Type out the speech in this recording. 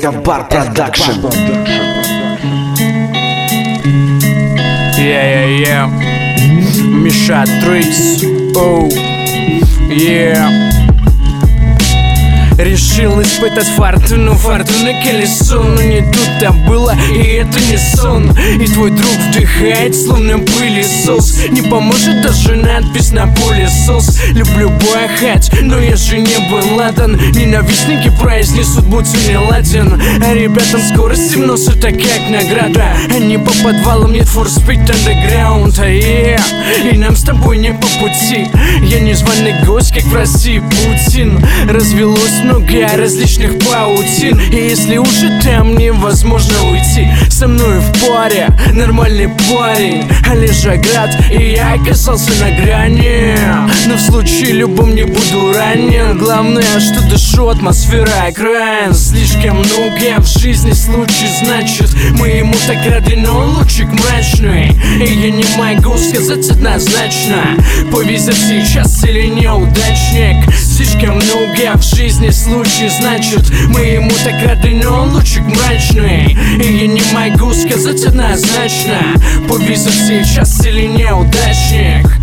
это Бар Продакшн. Yeah. Миша Трикс. Оу. Yeah. Решил испытать фортуну колесо, но не тут-то было, и это не сон. И твой друг вдыхает словно пылесос. Не поможет даже надпись на пылесос. Люблю бухать, но я же не Бен Ладен. Ненавистники произнесут, будь не ладен. А ребятам скорость носят так как награда. Они по подвалам Need for Speed Underground. И нам с тобой не по пути. Я незваный гость, как в России Путин. Развелось много различных паутин, и если уже там невозможно уйти. Со мной в паре нормальный парень Олежаград, и я оказался на грани. Но в случае любом не буду ранен. Главное, что дышу, атмосфера экран. Слишком много в жизни случаев, значит мы ему так рады, но лучик мрачный. И я не могу сказать однозначно, повезет сейчас или неудачник. Слишком много в жизни случаев, значит мы ему так рады, но лучик мрачный. И я не могу сказать однозначно, повезет сейчас или неудачник.